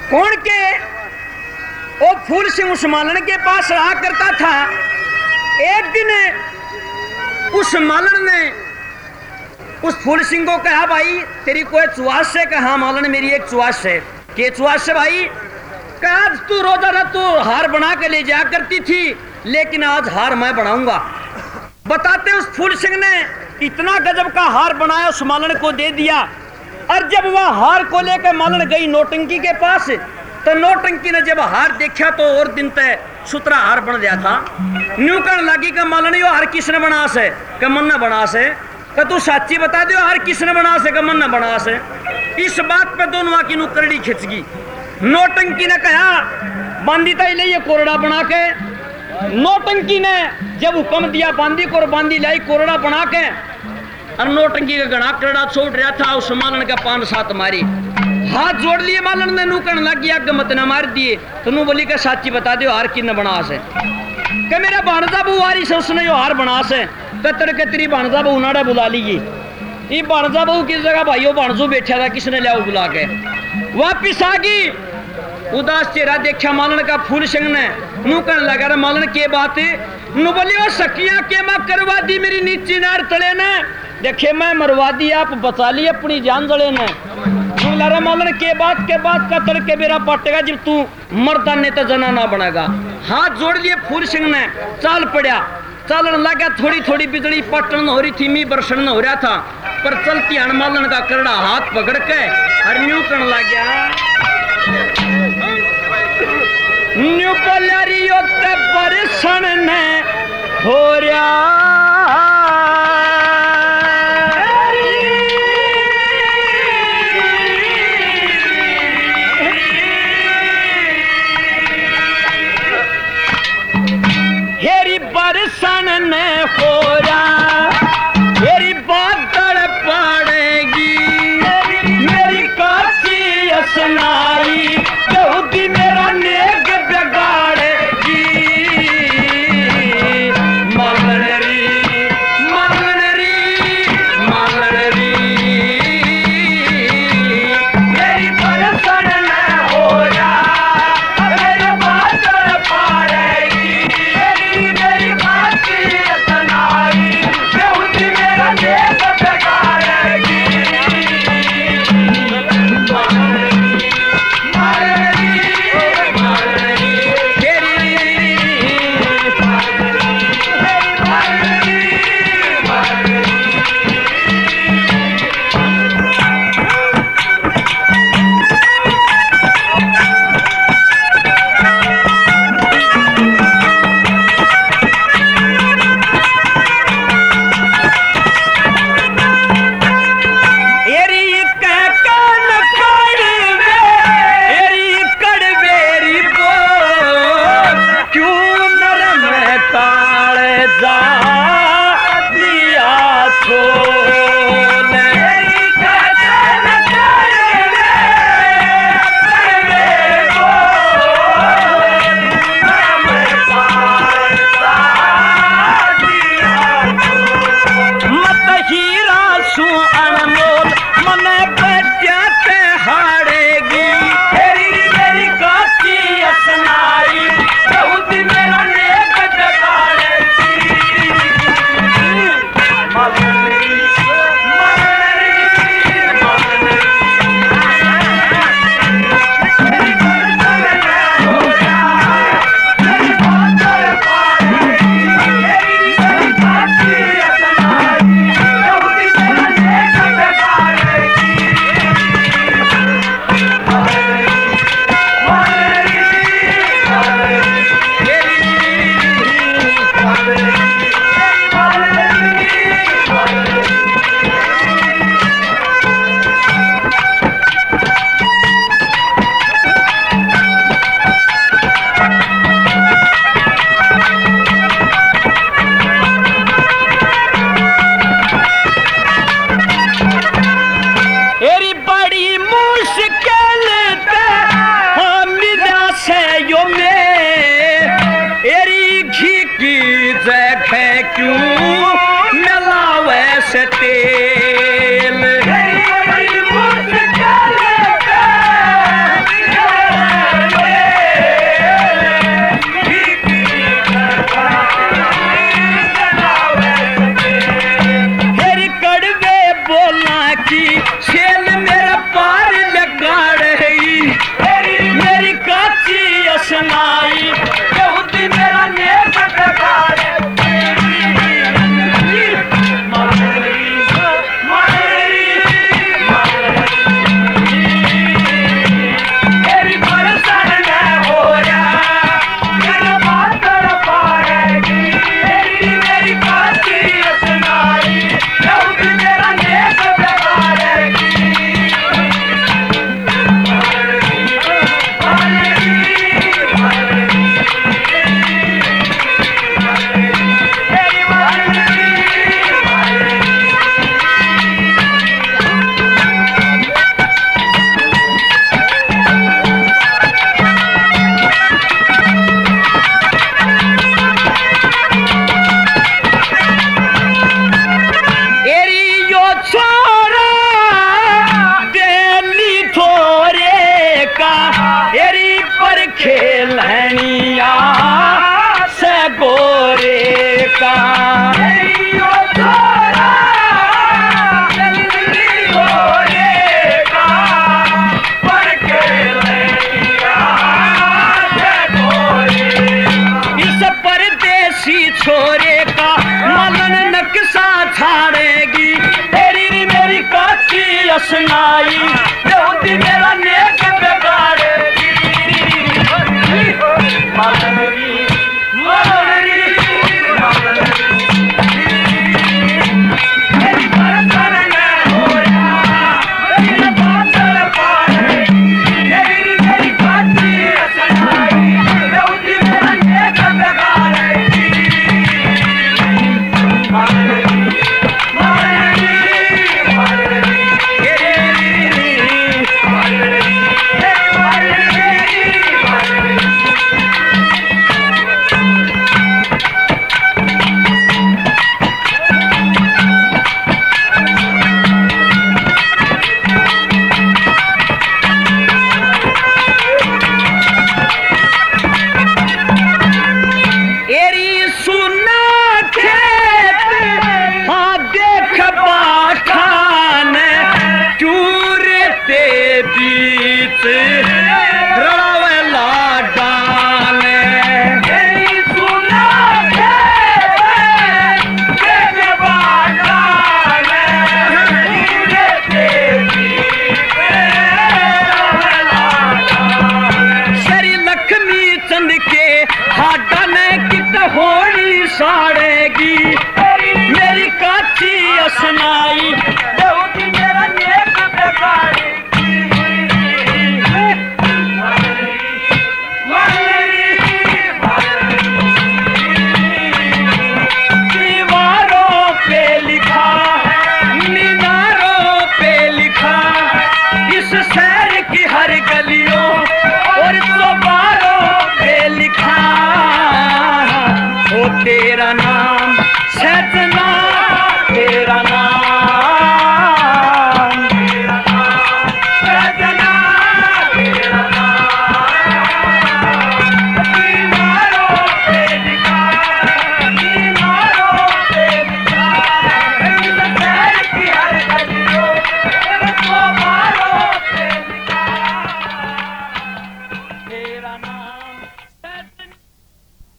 कौन के वो फूल सिंह उस मालन के पास रहा करता था। एक दिन उस मालन ने उस फूल सिंह को कहा, भाई तेरी कोई चुआस है? कहा हाँ मालन मेरी एक चुआस है। के चुआस है भाई? कहा तू रोजाना तू हार बना के ले जाया करती थी, लेकिन आज हार मैं बनाऊंगा। बताते उस फूल सिंह ने इतना गजब का हार बनाया, उस मालन को दे दिया। और जब वह हार को लेकर मालन गई नौटंकी के पास, तो नौटंकी ने जब हार देखा तो और दिन तय सुतरा हार बन गया था। न्यू कहने लगी कि मालन यो हार किसने बना से? कि मन ने बना से। कि तू साची बता दो हार किसने बना से? कि मन ने बना से। इस बात पे दोनों की नु करड़ी खिंच गई। नौटंकी ने कहा बांदी ताई ले ये कोरड़ा बना के। नौटंकी ने जब हुक्म दिया बांदी को, बांदी लाई कोरड़ा बना के। और नौटंकी का गणा करड़ा छोड़ रहा था, उस मालन का 5-7 मारी, हाथ जोड़ लिए। मालन ने नू कहने लग गया कि मत न मार दिए। तो नू बोली कि साची बता दो हार किन बना से? कि मेरा भाणजा बहू आ रही से, उसने यो हार बना से। कतर के तेरी भाणजा बहू नाड़ा बुला लीजिए। ये भाणजा बहू किस जगह भाइयों भाणजू बैठा था, किसने लिया बुला के? वापिस आ गई। उदास चेहरा देखा मालन का फूल सिंह ने। नू कहने लगा मालन के बात? नू बोली वो सखियां के मैं करवा दी मेरी नीची नार तले ने। देखे मैं मरवा दी, आप बचा ली अपनी जान जले ने। रे मालन के बात का तड़के मेरा पटेगा, जब तू मर्दा ने तो जना ना बनेगा। हाथ जोड़ लिए फूल सिंह ने, चाल पड़ा। चलन लगा, थोड़ी थोड़ी बिजली पटन हो रही थी, मी बरसन हो रहा था। पर चलती हन मालन का करड़ा हाथ पकड़ के और न्यू करने लग गया। न्यू पलरियो ते बरसन ने हो रहा। बरसन ने हो रहा मेरी बादल पड़ेगी, मेरी काची असनाई यहूदी मेरा नेक बिगाड़ेगी। मलनरी मलनरी मलनरी मेरी बरसन ने हो रहा मेरी बादल पड़ेगी, मेरी काची असनाई यहूदी मेरा नेक बिगाड़ेगी। सुनाई बेहुदी मेरा नेक बिगाड़ेगी मालनरी मालनरी मेरी बरसन में हो रहा मेरी बादल पाए मेरी बाती सुनाई बेहुदी मेरा नेक बिगाड़ेगी मालनरी साड़ेगी मेरी काची सुनाई बेहुदी मेरा नेक बिगाड़ेगी दीवारों पे लिखा है मीनारों पे लिखा इस शहर की हर गलियों और चौबारों पे लिखा ओ तेरा नाम सजना तेरा नाम सजना तेरा नाम दीवारों पे लिखा दीवारों पे लिखा शहर की हर गलियों दीवारों पे लिखा तेरा नाम